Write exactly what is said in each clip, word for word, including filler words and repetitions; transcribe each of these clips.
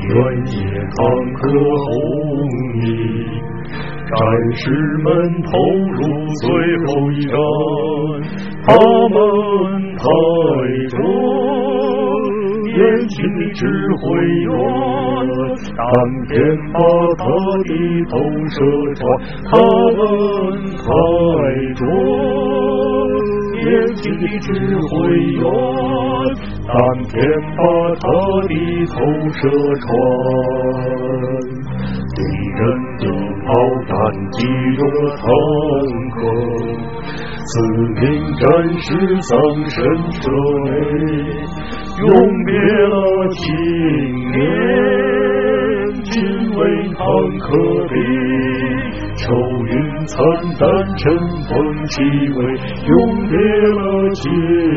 原野坦克轰鸣，战士们投入最后一战，他们抬着年轻的指挥员，当天把他的头射穿，他们抬着年轻的指挥员，当天把他的头射穿。敌人的炮弹击中了坦克，四名战士丧身车内，永别了青年，敬畏坦克的愁云惨淡，尘封气味，永别了青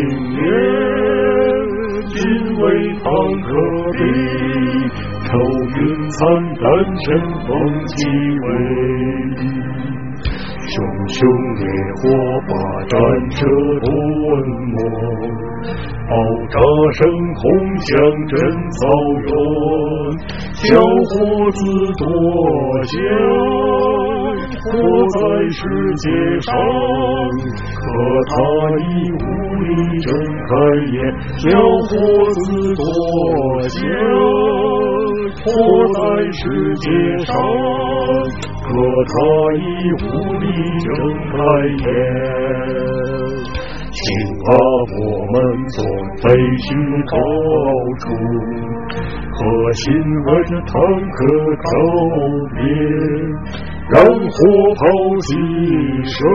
年，敬畏坦克的愁云惨淡，尘封气味。熊熊烈火把战车吞没，爆炸声轰响震草原，小伙子多想活在世界上，可他已无力睁开眼，小伙子多想活在世界上，可他已无力睁开眼。请把我们从废墟高处和新来的坦克告别，让火炮击射，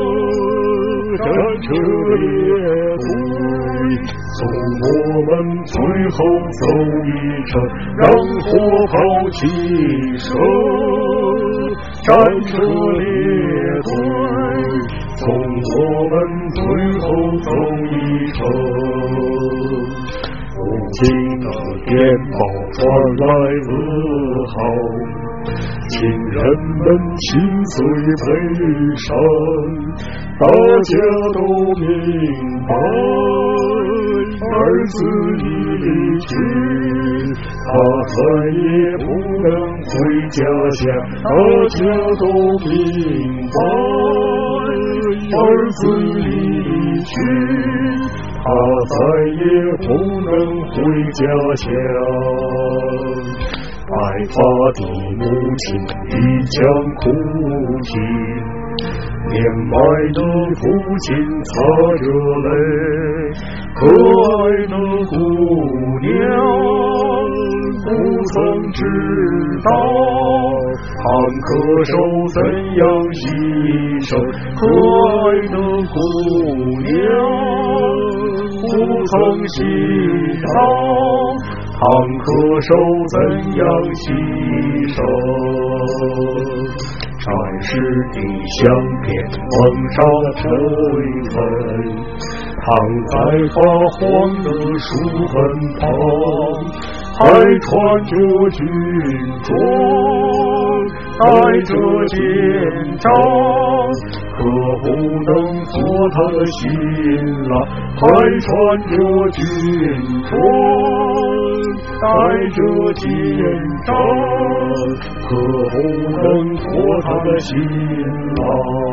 战车列队，送我们最后走一程，让火炮击射，战车列队，送我们最后走一程。无情的电报传来噩耗，亲人们心碎悲伤，大家都明白，儿子已离去，他再也不能回家乡，大家都明白，儿子已离去，他再也不能回家乡。白发的母亲一腔哭泣，年迈的父亲擦着泪，可爱的姑娘不曾知道坦克手怎样牺牲，可爱的姑娘不曾知道坦克手怎样牺牲。战士的相片蒙上尘粉，躺在发黄的书本旁，还穿着军装，带着肩章，可不能做他的新郎。还穿着军装，带着肩章，可不能做他的新郎。